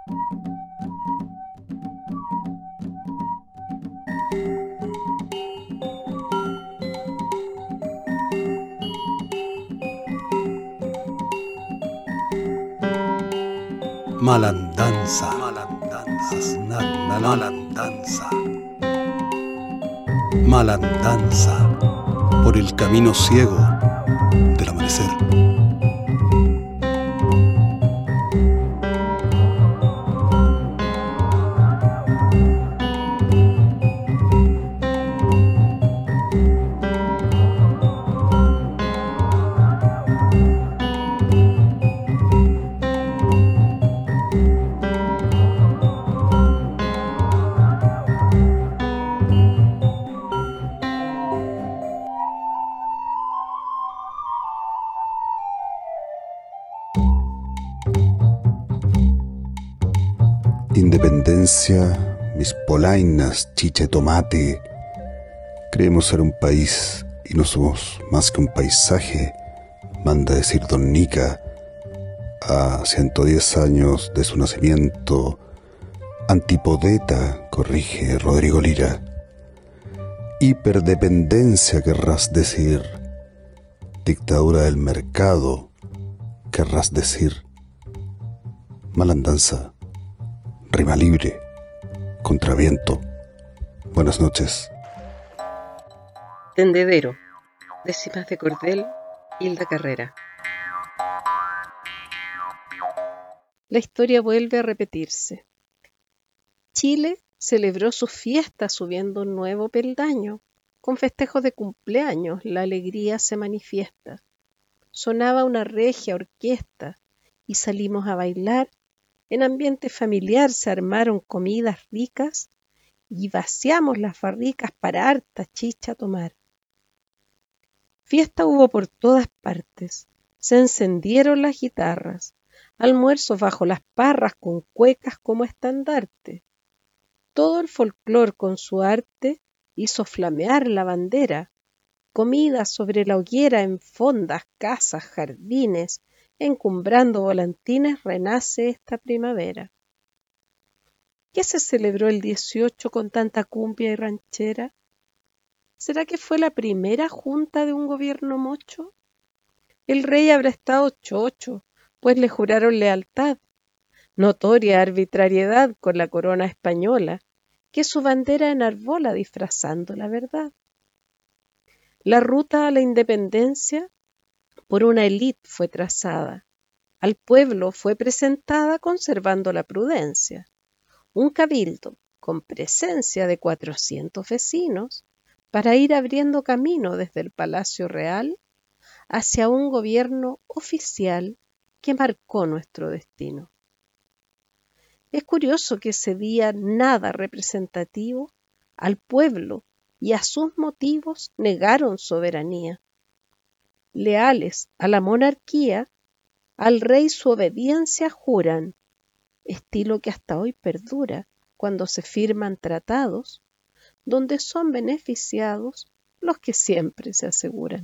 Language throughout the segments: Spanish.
Malandanza, malandanza, malandanza por el camino ciego del amanecer. Independencia, mis polainas, chicha y tomate. Creemos ser un país y no somos más que un paisaje, manda decir Don Nica. A 110 años de su nacimiento, antipodeta, corrige Rodrigo Lira. Hiperdependencia, querrás decir. Dictadura del mercado, querrás decir. Malandanza. Rima libre, contraviento. Buenas noches. Tendedero, décimas de cordel, Hilda Carrera. La historia vuelve a repetirse. Chile celebró su fiesta subiendo un nuevo peldaño. Con festejos de cumpleaños, la alegría se manifiesta. Sonaba una regia orquesta y salimos a bailar. En ambiente familiar se armaron comidas ricas y vaciamos las barricas para harta chicha tomar. Fiesta hubo por todas partes, se encendieron las guitarras, almuerzos bajo las parras con cuecas como estandarte. Todo el folclor con su arte hizo flamear la bandera, comidas sobre la hoguera en fondas, casas, jardines, encumbrando volantines renace esta primavera. ¿Qué se celebró el 18 con tanta cumbia y ranchera? ¿Será que fue la primera junta de un gobierno mocho? El rey habrá estado chocho, pues le juraron lealtad, notoria arbitrariedad con la corona española, que su bandera enarbola disfrazando la verdad. La ruta a la independencia por una élite fue trazada. Al pueblo fue presentada conservando la prudencia. Un cabildo con presencia de 400 vecinos para ir abriendo camino desde el Palacio Real hacia un gobierno oficial que marcó nuestro destino. Es curioso que ese día nada representativo al pueblo y a sus motivos negaron soberanía. Leales a la monarquía, al rey su obediencia juran, estilo que hasta hoy perdura cuando se firman tratados, donde son beneficiados los que siempre se aseguran.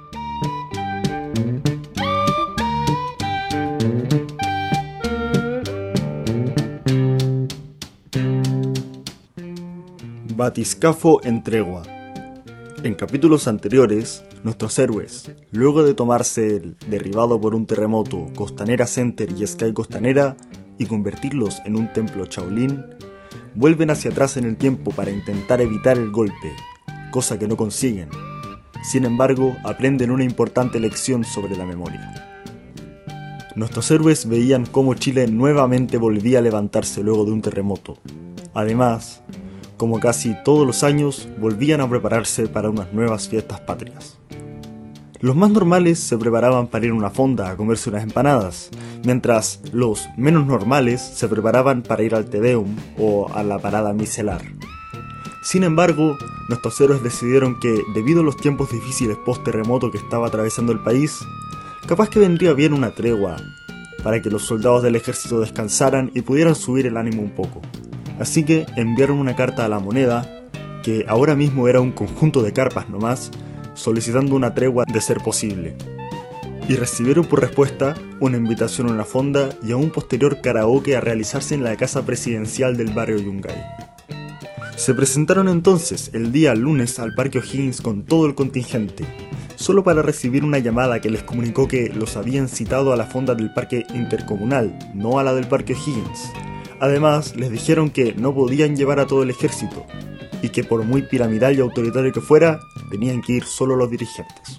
Batiscafo en tregua. En capítulos anteriores, nuestros héroes, luego de tomarse el derribado por un terremoto Costanera Center y Sky Costanera y convertirlos en un templo Shaolin, vuelven hacia atrás en el tiempo para intentar evitar el golpe, cosa que no consiguen. Sin embargo, aprenden una importante lección sobre la memoria. Nuestros héroes veían cómo Chile nuevamente volvía a levantarse luego de un terremoto. Además, como casi todos los años, volvían a prepararse para unas nuevas fiestas patrias. Los más normales se preparaban para ir a una fonda a comerse unas empanadas, mientras los menos normales se preparaban para ir al Te Deum o a la parada micelar. Sin embargo, nuestros héroes decidieron que, debido a los tiempos difíciles post-terremoto que estaba atravesando el país, capaz que vendría bien una tregua, para que los soldados del ejército descansaran y pudieran subir el ánimo un poco. Así que enviaron una carta a la moneda, que ahora mismo era un conjunto de carpas nomás, solicitando una tregua de ser posible. y recibieron por respuesta una invitación a una fonda y a un posterior karaoke a realizarse en la casa presidencial del barrio Yungay. Se presentaron entonces el día lunes al Parque O'Higgins con todo el contingente, solo para recibir una llamada que les comunicó que los habían citado a la fonda del Parque Intercomunal, no a la del Parque O'Higgins. Además, les dijeron que no podían llevar a todo el ejército, y que por muy piramidal y autoritario que fuera, tenían que ir solo los dirigentes.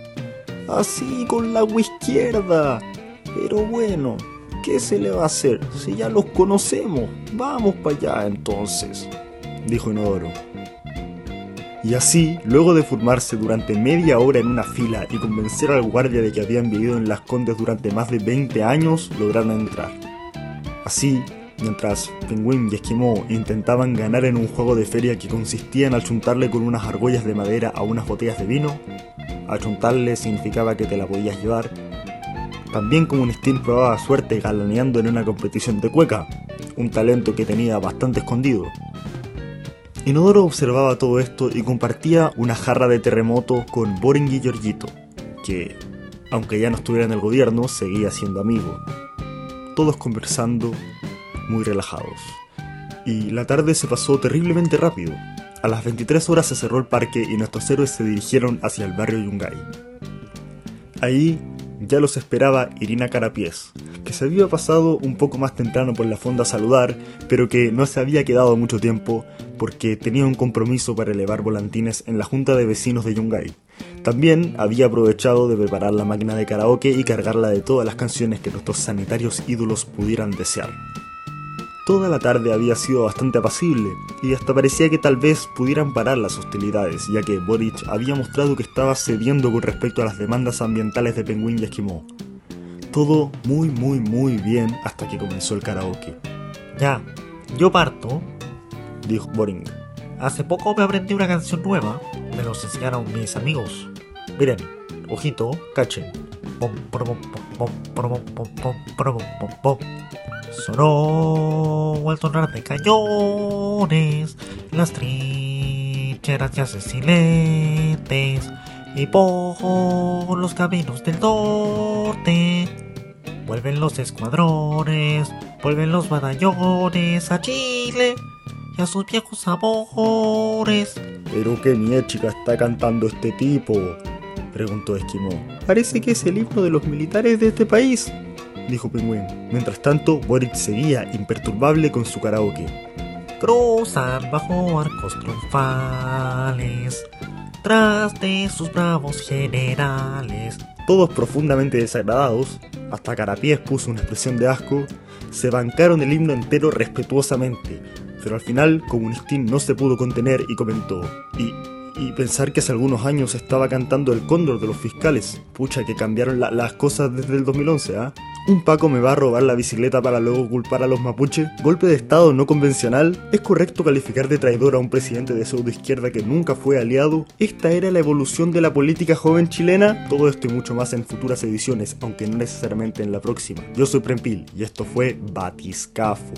Así con la izquierda. Pero bueno, ¿qué se le va a hacer? Si ya los conocemos, vamos para allá entonces, dijo Inodoro. Y así, luego de formarse durante media hora en una fila y convencer al guardia de que habían vivido en Las Condes durante más de 20 años, lograron entrar. Así, mientras Pingüín y Esquimó intentaban ganar en un juego de feria que consistía en achuntarle con unas argollas de madera a unas botellas de vino, achuntarle significaba que te la podías llevar, también Comunistín probaba suerte galaneando en una competición de cueca, un talento que tenía bastante escondido. Inodoro observaba todo esto y compartía una jarra de terremoto con Boring y Giorgito, que, aunque ya no estuviera en el gobierno, seguía siendo amigo. Todos conversando, muy relajados. Y la tarde se pasó terriblemente rápido. A las 23 horas se cerró el parque y nuestros héroes se dirigieron hacia el barrio Yungay. Ahí ya los esperaba Irina Carapiés, que se había pasado un poco más temprano por la fonda a saludar, pero que no se había quedado mucho tiempo porque tenía un compromiso para elevar volantines en la junta de vecinos de Yungay. También había aprovechado de preparar la máquina de karaoke y cargarla de todas las canciones que nuestros sanitarios ídolos pudieran desear. Toda la tarde había sido bastante apacible, y hasta parecía que tal vez pudieran parar las hostilidades, ya que Boric había mostrado que estaba cediendo con respecto a las demandas ambientales de Pingüín y Esquimó. Todo muy bien hasta que comenzó el karaoke. Ya, yo parto, dijo Boring. Hace poco me aprendí una canción nueva, me los enseñaron mis amigos. Miren, ojito, cachen. Pom, pom, pom, pom, pom, pom, pom, pom, pom. Sonó al sonar de cañones, las trincheras ya se silentes, y por los caminos del norte vuelven los escuadrones, vuelven los batallones a Chile y a sus viejos amores. ¿Pero qué chica está cantando este tipo?, preguntó Esquimó. Parece que es el himno de los militares de este país, dijo Pingüín. Mientras tanto, Boric seguía imperturbable con su karaoke. Cruzan bajo arcos triunfales, tras de sus bravos generales. Todos profundamente desagradados, hasta Carapiés puso una expresión de asco, se bancaron el himno entero respetuosamente, pero al final Comunistín no se pudo contener y comentó: Y pensar que hace algunos años estaba cantando El Cóndor de los fiscales. Pucha, que cambiaron las cosas desde el 2011, ¿ah? ¿Un Paco me va a robar la bicicleta para luego culpar a los mapuches? ¿Golpe de estado no convencional? ¿Es correcto calificar de traidor a un presidente de pseudoizquierda que nunca fue aliado? ¿Esta era la evolución de la política joven chilena? Todo esto y mucho más en futuras ediciones, aunque no necesariamente en la próxima. Yo soy Prempil y esto fue Batiscafo.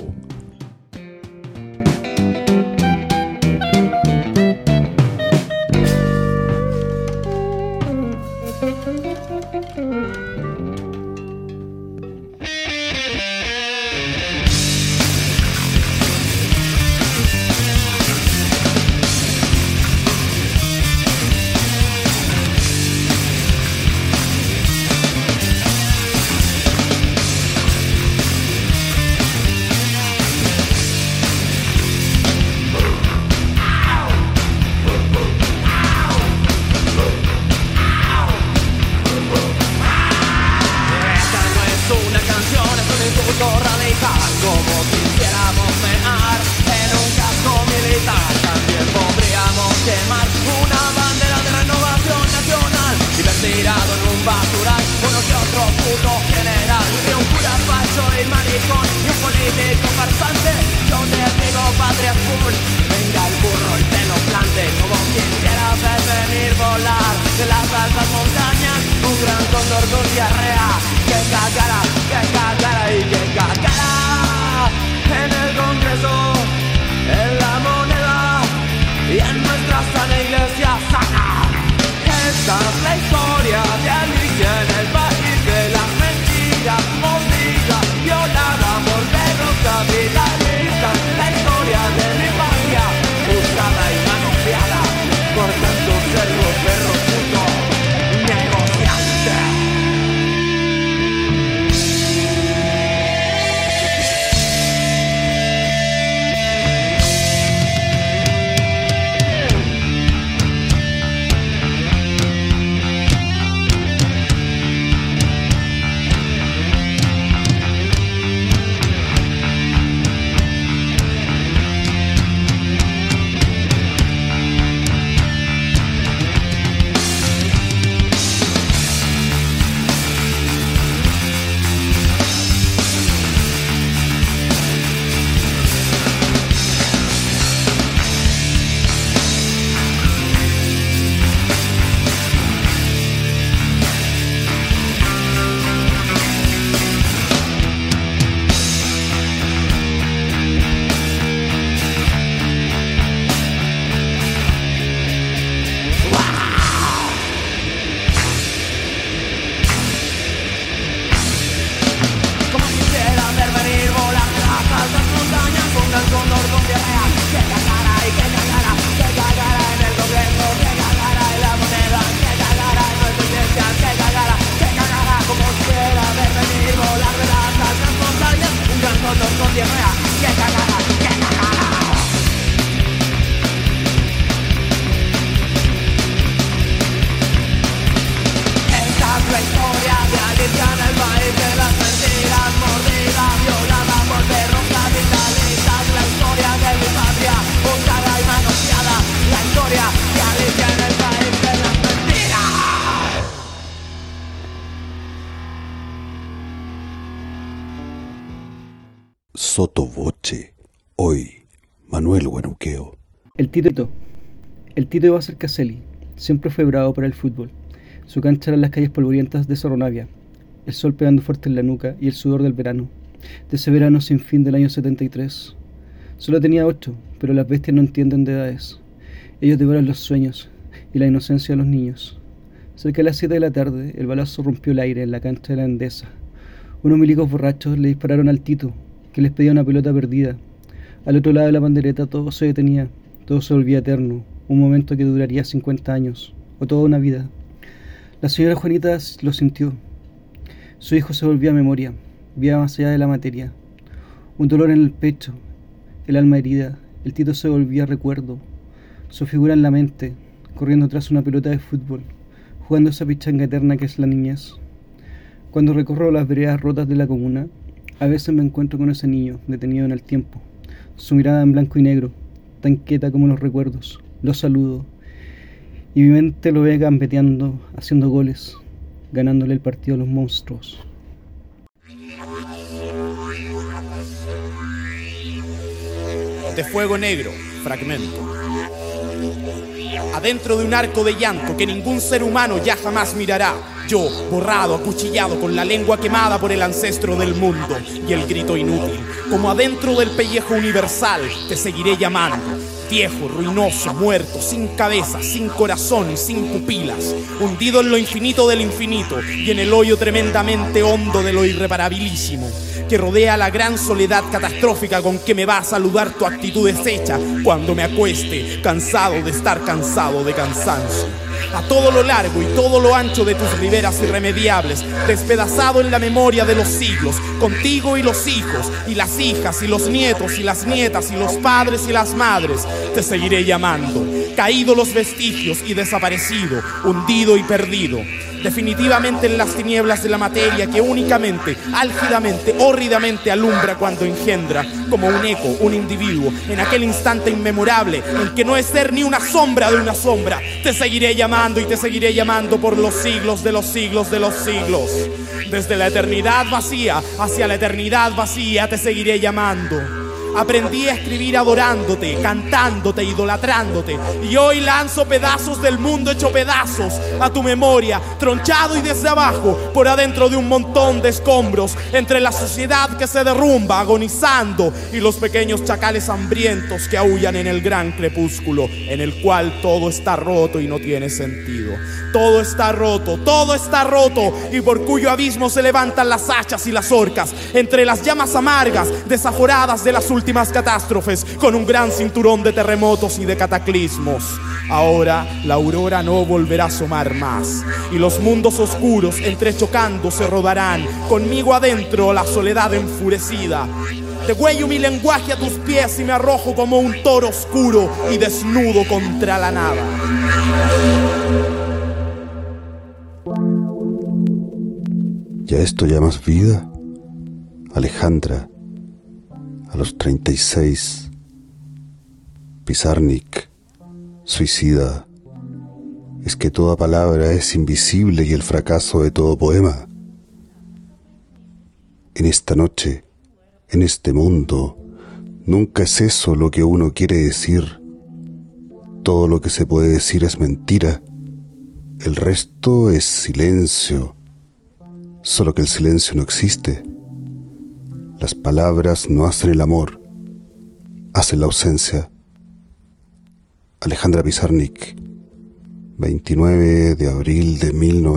Radical, como quisiéramos mear en un casco militar. También podríamos quemar una bandera de renovación nacional y ver tirado en un basural uno que otro puto general, y un cura falso y maricón y un político farsante. Yo te digo patria full, venga el burro y te lo plante, como quisiera ver venir volar de las altas montañas un gran cóndor con diarrea que cagara y que cagara en el Congreso, en la moneda y en nuestra sana iglesia sana. Esta es la historia de Alicia en el país. infancia mordida, violada por perros capitalistas. La historia de mi infancia, usada y manoseada por tantos cerdos, perros putos, negociantes. Sotovoce, hoy, Manuel Huenuqueo. El Tito iba a ser Caselli, siempre fue bravo para el fútbol. Su cancha eran las calles polvorientas de Sorronavia, el sol pegando fuerte en la nuca y el sudor del verano, de ese verano sin fin del año 73. Solo tenía 8, pero las bestias no entienden de edades. Ellos devoran los sueños y la inocencia de los niños. Cerca de las 7 de la tarde, el balazo rompió el aire en la cancha de la Endesa. Unos milicos borrachos le dispararon al Tito, que les pedía una pelota perdida. Al otro lado de la bandereta todo se detenía, todo se volvía eterno, un momento que duraría 50 años, o toda una vida. La señora Juanita lo sintió. Su hijo se volvía memoria, vía más allá de la materia. Un dolor en el pecho, el alma herida, el Tito se volvía recuerdo, su figura en la mente, corriendo tras una pelota de fútbol, jugando esa pichanga eterna que es la niñez. Cuando recorro las veredas rotas de la comuna, a veces me encuentro con ese niño, detenido en el tiempo, su mirada en blanco y negro, tan quieta como los recuerdos. Lo saludo, y mi mente lo ve gambeteando, haciendo goles, ganándole el partido a los monstruos. De fuego negro, fragmento. Adentro de un arco de llanto que ningún ser humano ya jamás mirará, yo, borrado, acuchillado, con la lengua quemada por el ancestro del mundo y el grito inútil, como adentro del pellejo universal, te seguiré llamando. Viejo, ruinoso, muerto, sin cabeza, sin corazón y sin pupilas, hundido en lo infinito del infinito y en el hoyo tremendamente hondo de lo irreparabilísimo, que rodea la gran soledad catastrófica con que me va a saludar tu actitud deshecha cuando me acueste, cansado de estar cansado de cansancio. A todo lo largo y todo lo ancho de tus riberas irremediables, despedazado en la memoria de los siglos, contigo y los hijos, y las hijas, y los nietos, y las nietas, y los padres y las madres, te seguiré llamando, caído los vestigios y desaparecido, hundido y perdido, definitivamente en las tinieblas de la materia que únicamente, álgidamente, hórridamente alumbra cuando engendra, como un eco, un individuo, en aquel instante inmemorable en que no es ser ni una sombra de una sombra. Te seguiré llamando y te seguiré llamando por los siglos de los siglos de los siglos. Desde la eternidad vacía hacia la eternidad vacía te seguiré llamando. Aprendí a escribir adorándote, cantándote, idolatrándote. Y hoy lanzo pedazos del mundo hecho pedazos a tu memoria, tronchado y desde abajo, por adentro de un montón de escombros, entre la sociedad que se derrumba, agonizando, y los pequeños chacales hambrientos que aúllan en el gran crepúsculo, en el cual todo está roto y no tiene sentido. Todo está roto, y por cuyo abismo se levantan las hachas y las orcas, entre las llamas amargas, desaforadas de las últimas catástrofes, con un gran cinturón de terremotos y de cataclismos. Ahora la aurora no volverá a asomar más, y los mundos oscuros entrechocando se rodarán, conmigo adentro la soledad enfurecida. Degüello mi lenguaje a tus pies y me arrojo como un toro oscuro y desnudo contra la nada. ¿Ya esto llamas vida? Alejandra, a los 36. Pizarnik, suicida. Es que toda palabra es invisible y el fracaso de todo poema. En esta noche, en este mundo, nunca es eso lo que uno quiere decir. Todo lo que se puede decir es mentira. El resto es silencio. Solo que el silencio no existe. Las palabras no hacen el amor, hacen la ausencia. Alejandra Pizarnik, 29 de abril de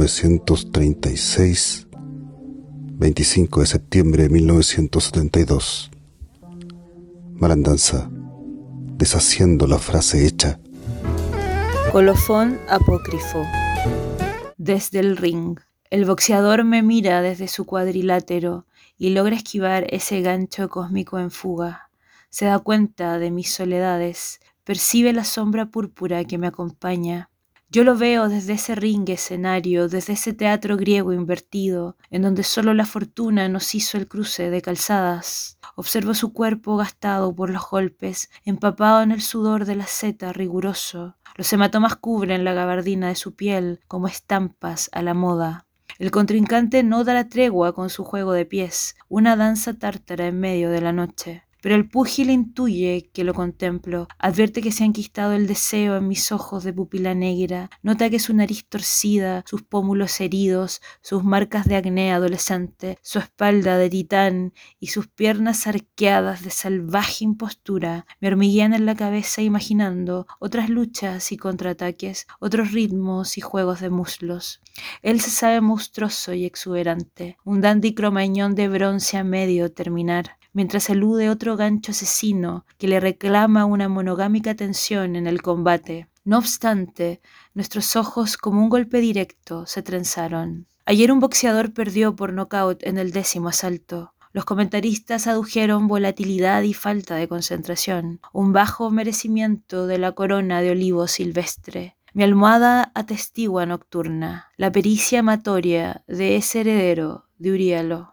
1936, 25 de septiembre de 1972. Malandanza, deshaciendo la frase hecha. Colofón apócrifo. Desde el ring. El boxeador me mira desde su cuadrilátero y logra esquivar ese gancho cósmico en fuga. Se da cuenta de mis soledades, percibe la sombra púrpura que me acompaña. Yo lo veo desde ese ring escenario, desde ese teatro griego invertido, en donde solo la fortuna nos hizo el cruce de calzadas. Observo su cuerpo gastado por los golpes, empapado en el sudor de la seta riguroso. Los hematomas cubren la gabardina de su piel como estampas a la moda. El contrincante no da la tregua con su juego de pies, una danza tártara en medio de la noche. Pero el púgil intuye que lo contemplo, advierte que se ha enquistado el deseo en mis ojos de pupila negra, nota que su nariz torcida, sus pómulos heridos, sus marcas de acné adolescente, su espalda de titán y sus piernas arqueadas de salvaje impostura me hormiguean en la cabeza imaginando otras luchas y contraataques, otros ritmos y juegos de muslos. Él se sabe monstruoso y exuberante, un dandy cromañón de bronce a medio terminar, mientras elude otro gancho asesino que le reclama una monogámica tensión en el combate. No obstante, nuestros ojos como un golpe directo se trenzaron. Ayer un boxeador perdió por nocaut en el 10º asalto. Los comentaristas adujeron volatilidad y falta de concentración, un bajo merecimiento de la corona de olivo silvestre. Mi almohada atestigua nocturna, la pericia amatoria de ese heredero de Urielo.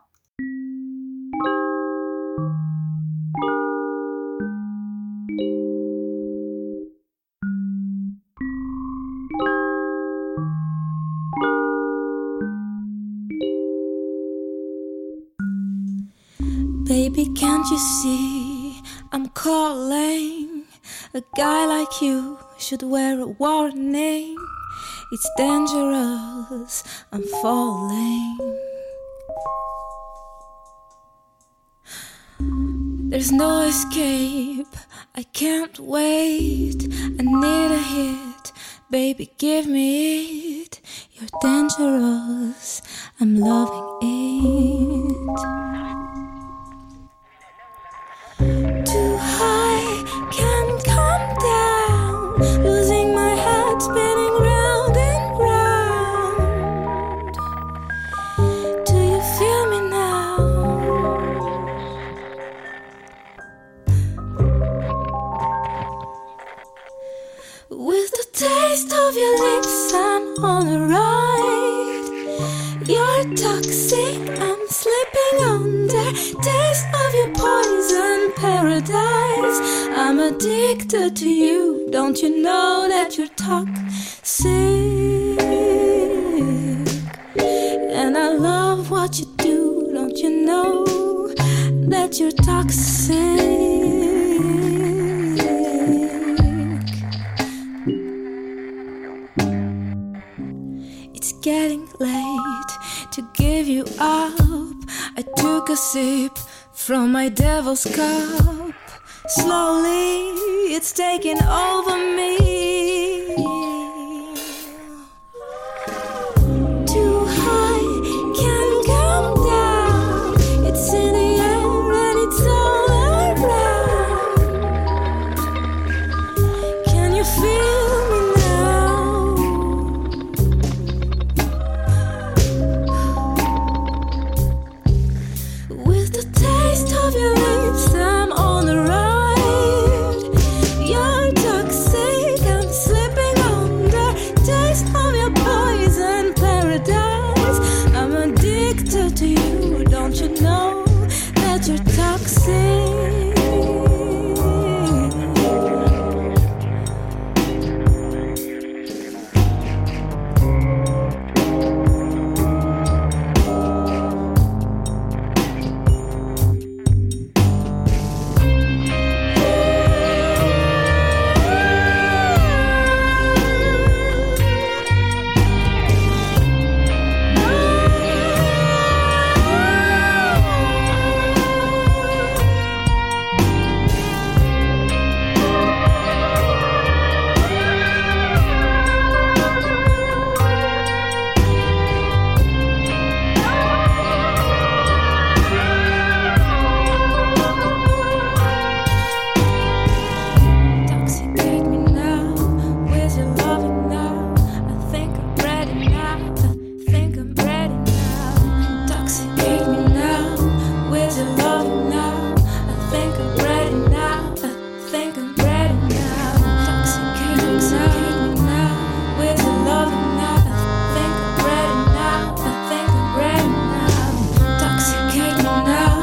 Baby, can't you see I'm calling? A guy like you should wear a warning. It's dangerous, I'm falling. There's no escape, I can't wait. I need a hit, baby, give me it. You're dangerous, I'm loving it. Too high, can't come down. Losing my head, spinning round and round. Do you feel me now? With the taste of your lips, I'm on a ride. You're toxic, I'm slipping under. Taste of your poison paradise. I'm addicted to you. Don't you know that you're toxic? And I love what you do. Don't you know that you're toxic? I took a sip from my devil's cup. Slowly, it's taking over me. Too high, can't come down. It's in the air and it's all around. Can you feel me now? With the taste of your lips, I'm on the ride. You're toxic, I'm slipping under. Taste of your poison paradise. I'm addicted to you, don't you know that you're toxic? Intoxicate me now with your loving now. I think I'm ready now. I think I'm ready now. Intoxicate me now with your loving now. I think I'm ready now. I think I'm ready now. Intoxicate me now with your loving now. I think I'm ready now. I think I'm ready now. Intoxicate me now.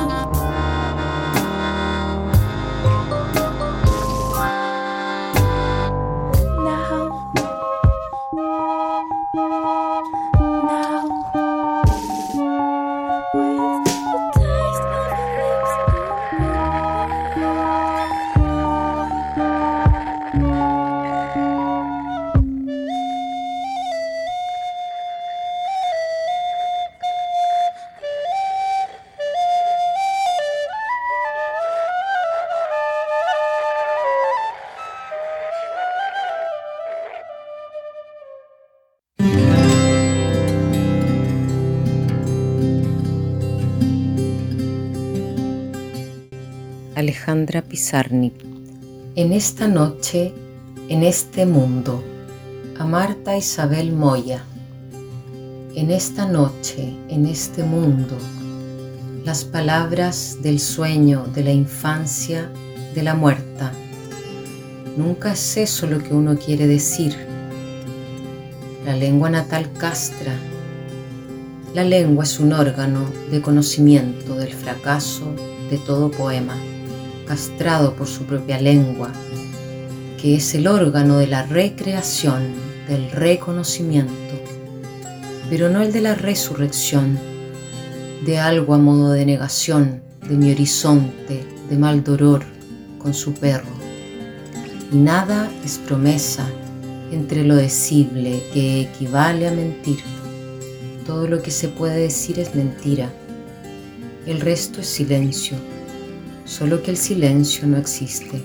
Alejandra Pizarnik. En esta noche, en este mundo, a Marta Isabel Moya. En esta noche, en este mundo, las palabras del sueño, de la infancia, de la muerta. Nunca es eso lo que uno quiere decir. La lengua natal castra. La lengua es un órgano de conocimiento del fracaso de todo poema, castrado por su propia lengua, que es el órgano de la recreación, del reconocimiento, pero no el de la resurrección, de algo a modo de negación, de mi horizonte, de mal dolor con su perro. Y nada es promesa entre lo decible que equivale a mentir. Todo lo que se puede decir es mentira. El resto es silencio, solo que el silencio no existe.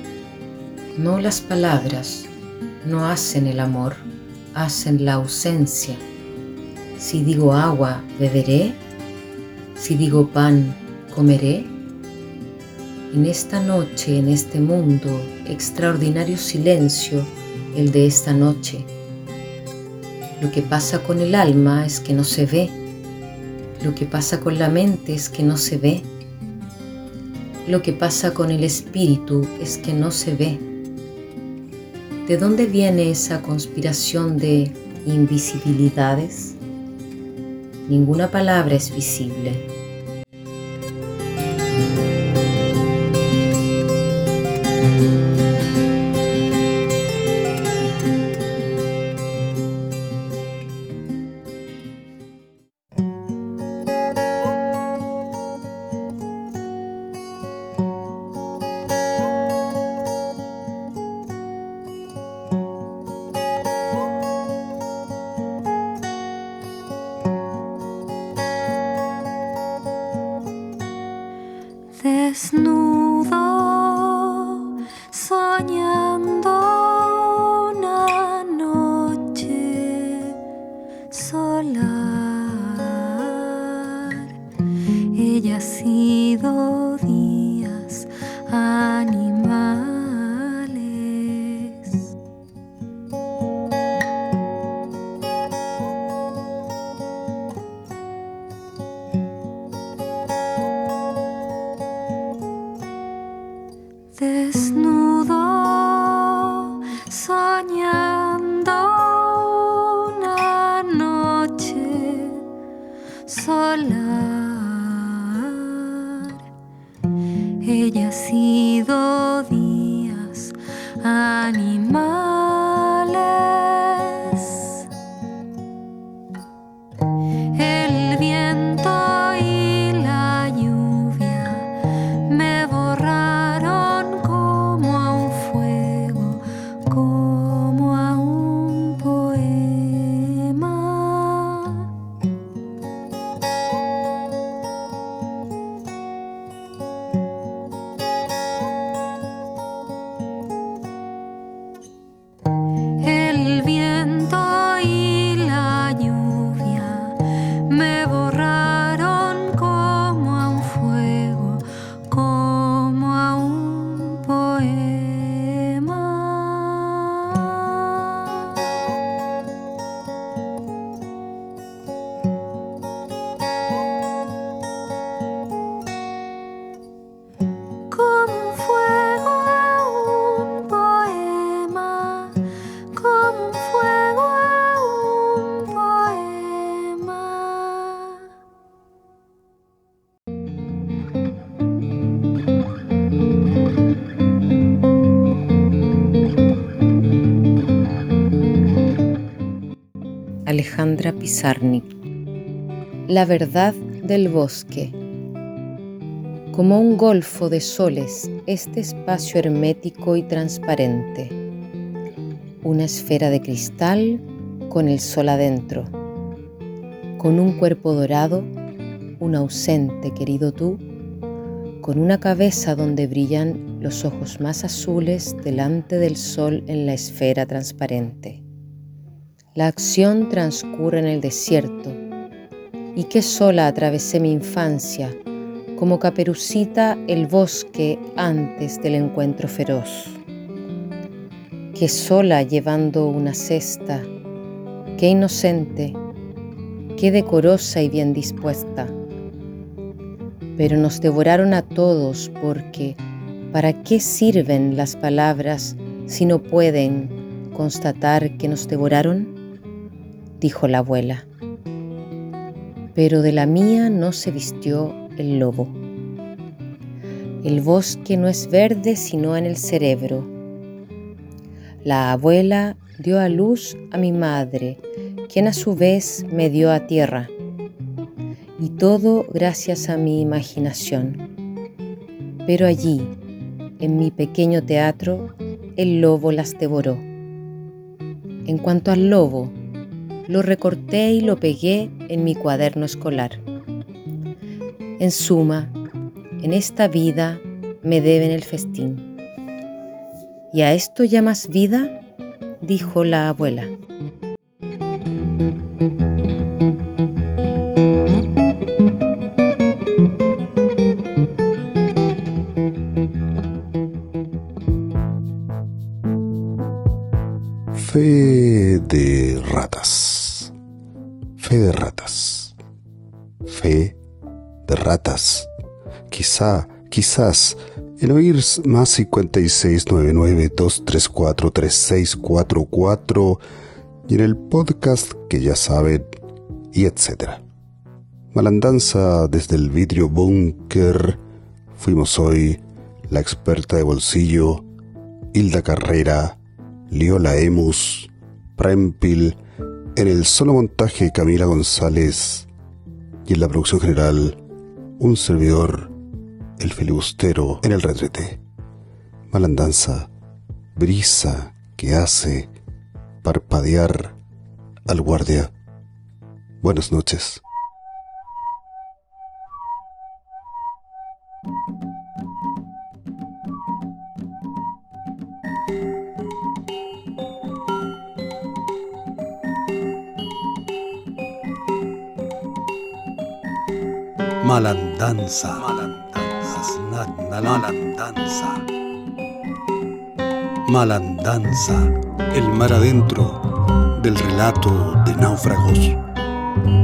No las palabras, no hacen el amor, hacen la ausencia. Si digo agua, beberé. Si digo pan, comeré. En esta noche, en este mundo, extraordinario silencio, el de esta noche. Lo que pasa con el alma es que no se ve. Lo que pasa con la mente es que no se ve. Lo que pasa con el espíritu es que no se ve. ¿De dónde viene esa conspiración de invisibilidades? Ninguna palabra es visible. desnudo, soñando una noche solar. Ella ha sido días animales. Desnudo, soñando una noche solar. Ella ha sido días animales. El viento y la lluvia me borraron como a un fuego, como a un poema. El viento y la lluvia me borraron como a un fuego, como a un poema. Como un fuego a un poema, como un fuego a un poema. Alejandra Pizarnik. La verdad del bosque. Como un golfo de soles, este espacio hermético y transparente. Una esfera de cristal con el sol adentro. Con un cuerpo dorado, un ausente querido tú, con una cabeza donde brillan los ojos más azules delante del sol en la esfera transparente. La acción transcurre en el desierto, y que sola atravesé mi infancia, como Caperucita el bosque antes del encuentro feroz. Que sola llevando una cesta, qué inocente, qué decorosa y bien dispuesta. Pero nos devoraron a todos porque ¿para qué sirven las palabras si no pueden constatar que nos devoraron? Dijo la abuela. Pero de la mía no se vistió el lobo. El bosque no es verde sino en el cerebro. La abuela dio a luz a mi madre, quien a su vez me dio a tierra. Y todo gracias a mi imaginación. Pero allí, en mi pequeño teatro, el lobo las devoró. En cuanto al lobo, lo recorté y lo pegué en mi cuaderno escolar. En suma, en esta vida me deben el festín. ¿Y a esto llamas vida?, dijo la abuela. Fe de ratas. Fe de ratas. Fe de ratas. Quizás, en oír más 5699-234-3644 y en el podcast que ya saben, y etc. Malandanza desde el vidrio búnker. Fuimos hoy la experta de bolsillo, Hilda Carrera, Liola Emus, Prempil, en el solo montaje Camila González y en la producción general un servidor, el filibustero en el retrete. Malandanza, brisa que hace parpadear al guardia. Buenas noches. Malandanza, malandanza, malandanza, el mar adentro del relato de náufragos.